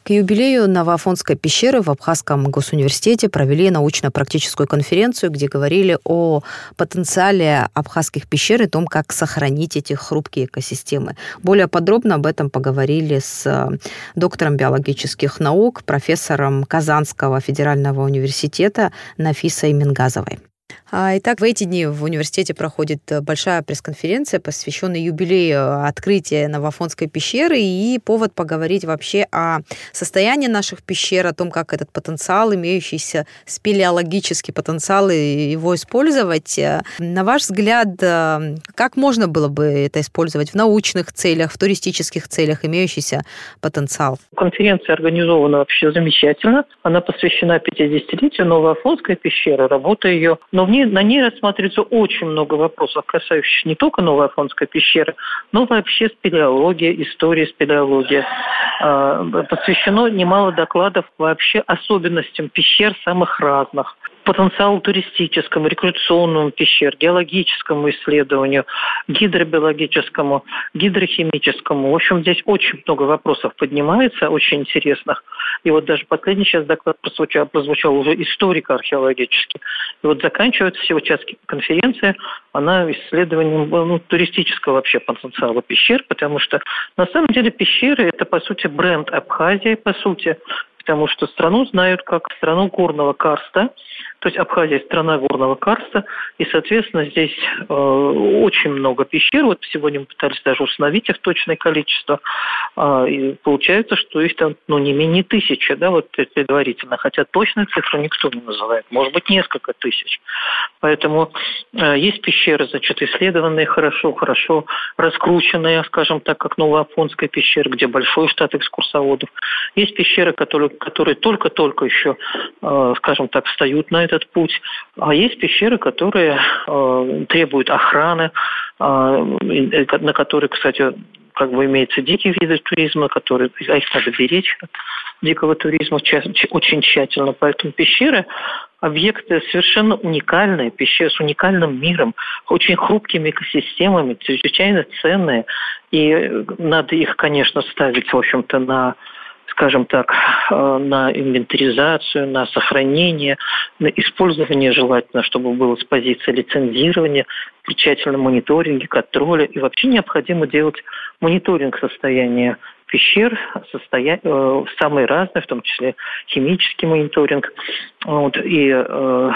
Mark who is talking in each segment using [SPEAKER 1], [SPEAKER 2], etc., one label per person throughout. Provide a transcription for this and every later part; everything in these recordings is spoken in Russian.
[SPEAKER 1] К юбилею Новоафонской пещеры в Абхазском госуниверситете провели научно-практическую конференцию, где говорили о потенциале абхазских пещер и том, как сохранить эти хрупкие экосистемы. Более подробно об этом поговорили с доктором биологических наук, профессором Казанского федерального университета Нафисой Мингазовой. Итак, в эти дни в университете проходит большая пресс-конференция, посвященная юбилею открытия Новоафонской пещеры, и повод поговорить вообще о состоянии наших пещер, о том, как этот потенциал, имеющийся спелеологический потенциал, его использовать. На ваш взгляд, как можно было бы это использовать в научных целях, в туристических целях, имеющийся потенциал?
[SPEAKER 2] Конференция организована вообще замечательно. Она посвящена 50-летию Новоафонской пещеры, работа ее. Но на ней рассматривается очень много вопросов, касающихся не только Новоафонской пещеры, но вообще спелеологии, истории спелеологии. Посвящено немало докладов вообще особенностям пещер самых разных. Потенциалу туристическому, рекреационному пещер, геологическому исследованию, гидробиологическому, гидрохимическому. В общем, здесь очень много вопросов поднимается, очень интересных. И вот даже последний сейчас доклад прозвучал уже историко-археологический. И вот заканчивается сейчас конференция, она исследованием туристического вообще потенциала пещер, потому что на самом деле пещеры – это, по сути, бренд Абхазии, по сути, потому что страну знают как страну горного карста. То есть Абхазия – страна горного карста, и, соответственно, здесь очень много пещер. Вот сегодня мы пытались даже установить их точное количество. И получается, что их там не менее 1000, да, вот предварительно. Хотя точную цифру никто не называет. Может быть, несколько тысяч. Поэтому есть пещеры, значит, исследованные хорошо раскрученные, скажем так, как Новоафонская пещера, где большой штат экскурсоводов. Есть пещеры, которые только-только еще, скажем так, встают на этот путь. А есть пещеры, которые требуют охраны, на которые, кстати, как бы имеются дикие виды туризма, их надо беречь от дикого туризма очень тщательно. Поэтому пещеры – объекты совершенно уникальные, пещеры с уникальным миром, очень хрупкими экосистемами, чрезвычайно ценные. И надо их, конечно, ставить, в общем-то, на инвентаризацию, на сохранение, на использование желательно, чтобы было с позиции лицензирования, при тщательном мониторинге, контроле. И вообще необходимо делать мониторинг состояния пещер, самые разные, в том числе химический мониторинг. И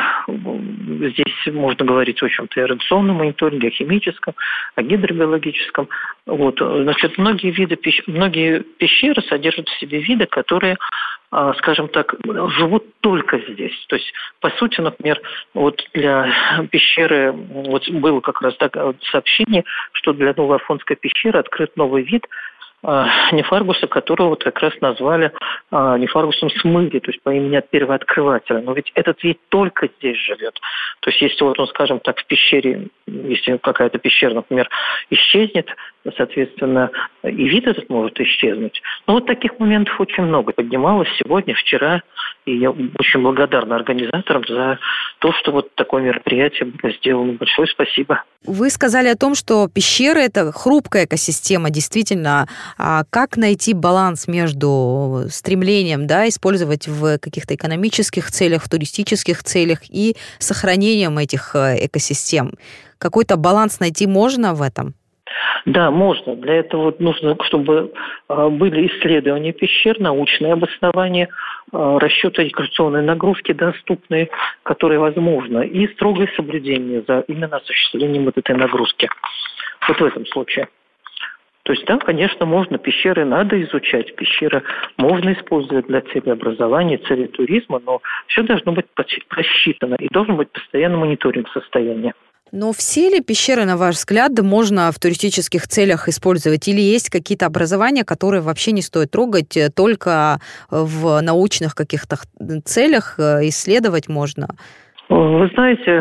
[SPEAKER 2] здесь можно говорить, в общем-то, и о радиационном мониторинге, о химическом, о гидробиологическом. Значит, многие пещеры содержат в себе виды, которые, скажем так, живут только здесь. То есть, по сути, например, для пещеры, было как раз сообщение, что для Новоафонской пещеры открыт новый вид нефаргуса, которого как раз назвали нефаргусом смыри, то есть по имени первооткрывателя. Но ведь этот вид только здесь живет. То есть если он, скажем так, в пещере, если какая-то пещера, например, исчезнет, соответственно, и вид этот может исчезнуть. Но таких моментов очень много поднималось сегодня, вчера, и я очень благодарна организаторам за то, что такое мероприятие было сделано. Большое спасибо.
[SPEAKER 1] Вы сказали о том, что пещеры – это хрупкая экосистема, действительно. А как найти баланс между стремлением использовать в каких-то экономических целях, в туристических целях и сохранением этих экосистем? Какой-то баланс найти можно в этом?
[SPEAKER 2] Да, можно. Для этого нужно, чтобы были исследования пещер, научные обоснования, расчеты рекреационной нагрузки доступные, которые возможно, и строгое соблюдение за именно осуществлением этой нагрузки. В этом случае. То есть, да, конечно, можно, пещеры надо изучать, пещеры можно использовать для целей образования, целей туризма, но все должно быть просчитано и должен быть постоянный мониторинг состояния.
[SPEAKER 1] Но все ли пещеры, на ваш взгляд, можно в туристических целях использовать? Или есть какие-то образования, которые вообще не стоит трогать, только в научных каких-то целях исследовать можно?
[SPEAKER 2] Вы знаете,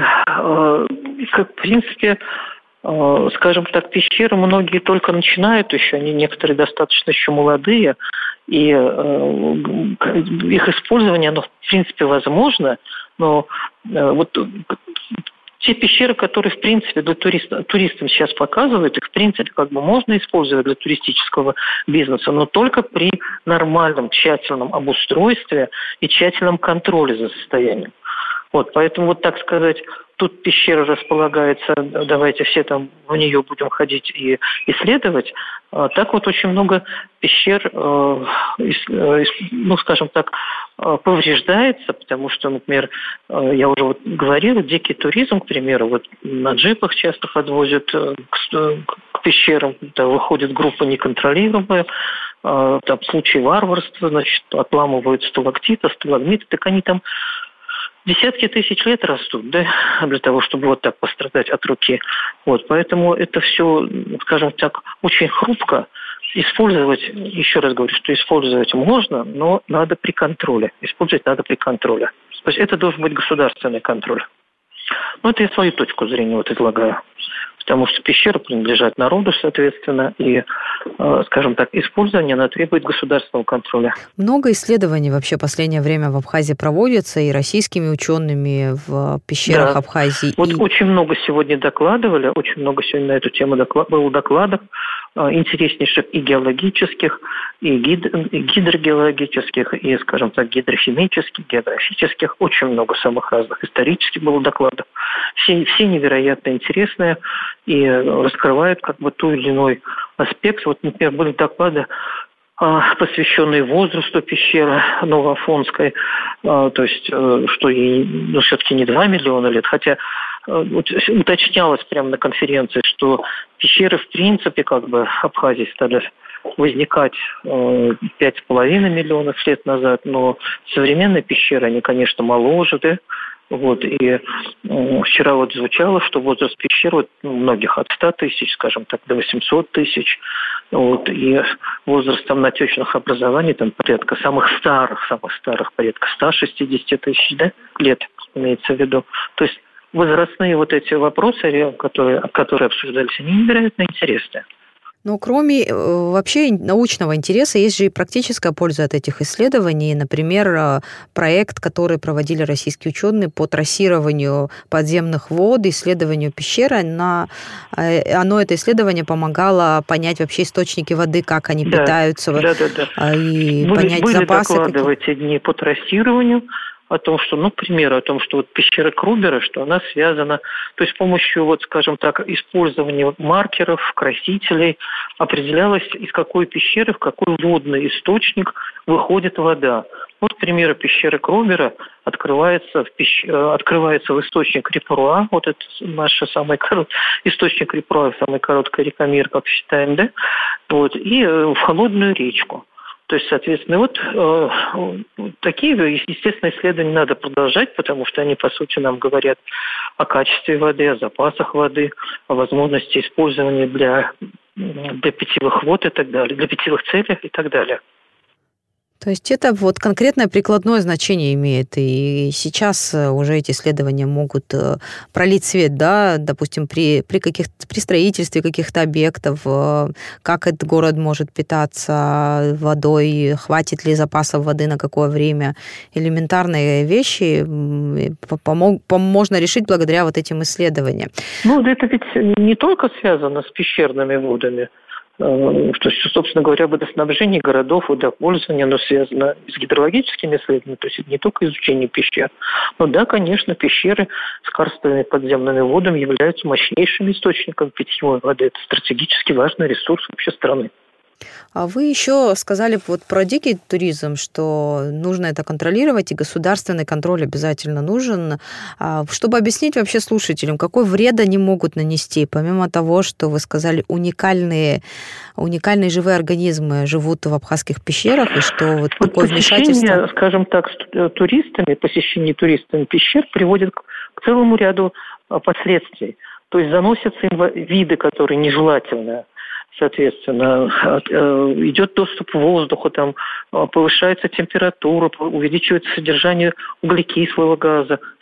[SPEAKER 2] в принципе, скажем так, пещеры многие только начинают еще, они некоторые достаточно еще молодые, и их использование, оно в принципе возможно, но Те пещеры, которые, в принципе, для туристам сейчас показывают, их, в принципе, можно использовать для туристического бизнеса, но только при нормальном, тщательном обустройстве и тщательном контроле за состоянием. Поэтому, так сказать, тут пещера располагается, давайте все там в нее будем ходить и исследовать. Так очень много пещер, скажем так, повреждается, потому что, например, я уже говорила, дикий туризм, к примеру, на джипах часто подвозят к пещерам, выходит группа неконтролируемая, там случаи варварства, отламывают сталактиты, сталагмиты, так они там десятки тысяч лет растут, да, для того, чтобы так пострадать от руки. Поэтому это все, скажем так, очень хрупко. Использовать, еще раз говорю, что использовать можно, но надо при контроле. Использовать надо при контроле. То есть это должен быть государственный контроль. Это я свою точку зрения излагаю. Потому что пещеры принадлежат народу, соответственно, и, скажем так, использование, она требует государственного контроля.
[SPEAKER 1] Много исследований вообще в последнее время в Абхазии проводится и российскими учеными в пещерах Абхазии.
[SPEAKER 2] Очень много сегодня докладывали, очень много сегодня на эту тему было докладов, интереснейших и геологических, и гидрогеологических, и, скажем так, гидрохимических, географических, очень много самых разных исторических было докладов. Все невероятно интересные и раскрывают ту или иной аспект. Например, были доклады, посвященные возрасту пещеры Новоафонской, то есть, что ей все-таки не 2 миллиона лет, хотя уточнялось прямо на конференции, что пещеры в принципе в Абхазии стали возникать 5,5 миллионов лет назад, но современные пещеры, они, конечно, моложе, да? И вчера звучало, что возраст пещер многих от 100 тысяч, скажем так, до 800 тысяч. И возраст натечных образований порядка самых старых, порядка 160 тысяч лет, имеется в виду. То есть возрастные эти вопросы, которые обсуждались, они невероятно интересные.
[SPEAKER 1] Но кроме вообще научного интереса, есть же и практическая польза от этих исследований. Например, проект, который проводили российские ученые по трассированию подземных вод, исследованию пещер. Это исследование помогало понять вообще источники воды, как они питаются, и понять запасы.
[SPEAKER 2] Были доклады в эти дни по трассированию, о том, что, к примеру, пещера Крубера, что она связана, то есть с помощью, скажем так, использования маркеров, красителей определялось, из какой пещеры, в какой водный источник выходит вода. К примеру, пещера Крубера открывается в источник Репруа, это наш самый источник Репруа, самая короткая река мира, как считаем, да, и в холодную речку. То есть, соответственно, такие, естественно, исследования надо продолжать, потому что они, по сути, нам говорят о качестве воды, о запасах воды, о возможности использования для питьевых вод и так далее, для питьевых целей и так далее.
[SPEAKER 1] То есть это конкретное прикладное значение имеет, и сейчас уже эти исследования могут пролить свет, да, допустим, при строительстве каких-то объектов, как этот город может питаться водой, хватит ли запасов воды на какое время. Элементарные вещи можно решить благодаря этим исследованиям.
[SPEAKER 2] Это ведь не только связано с пещерными водами. Что, собственно говоря, водоснабжение городов, водопользование, оно связано с гидрологическими исследованиями, то есть это не только изучение пещер. Но да, конечно, пещеры с карстовыми подземными водами являются мощнейшим источником питьевой воды. Это стратегически важный ресурс вообще страны.
[SPEAKER 1] А вы еще сказали про дикий туризм, что нужно это контролировать, и государственный контроль обязательно нужен. Чтобы объяснить вообще слушателям, какой вред они могут нанести, помимо того, что вы сказали, уникальные живые организмы живут в абхазских пещерах, и что такое вмешательство...
[SPEAKER 2] Скажем так, посещение туристами пещер приводит к целому ряду последствий. То есть заносятся виды, которые нежелательны. Соответственно, идет доступ к воздуху, повышается температура, увеличивается содержание углекислого газа в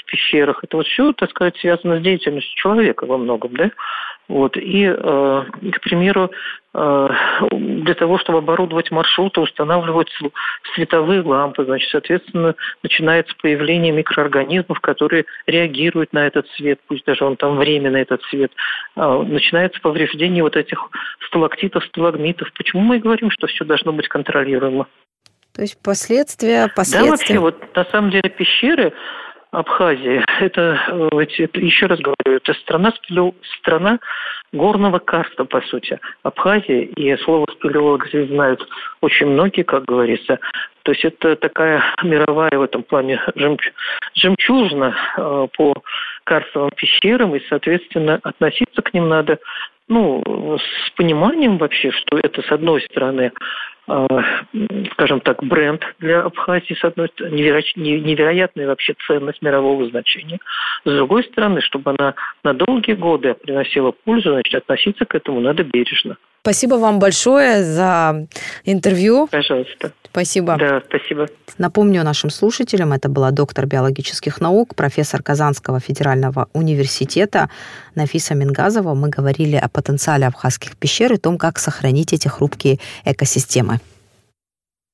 [SPEAKER 2] в пещерах. Это вот все, так сказать, связано с деятельностью человека во многом, да? Вот. И, к примеру, для того, чтобы оборудовать маршруты, устанавливаются световые лампы. Значит, соответственно, начинается появление микроорганизмов, которые реагируют на этот свет, пусть даже он там временно этот свет. Начинается повреждение вот этих сталактитов, сталагмитов. Почему мы говорим, что все должно быть контролируемо?
[SPEAKER 1] То есть последствия...
[SPEAKER 2] Да, вообще, вот на самом деле пещеры Абхазии, это еще раз говорю, это страна горного карста, по сути. Абхазия, и слово спелеолог здесь знают очень многие, как говорится. То есть это такая мировая в этом плане жемчужина по карстовым пещерам, и, соответственно, относиться к ним надо с пониманием вообще, что это, с одной стороны, скажем так, бренд для Абхазии, с одной стороны, невероятная вообще ценность мирового значения. С другой стороны, чтобы она на долгие годы приносила пользу, значит, относиться к этому надо бережно.
[SPEAKER 1] Спасибо вам большое за интервью.
[SPEAKER 2] Пожалуйста.
[SPEAKER 1] Спасибо.
[SPEAKER 2] Да, спасибо.
[SPEAKER 1] Напомню нашим слушателям, это была доктор биологических наук, профессор Казанского федерального университета Нафиса Мингазова. Мы говорили о потенциале абхазских пещер и том, как сохранить эти хрупкие экосистемы.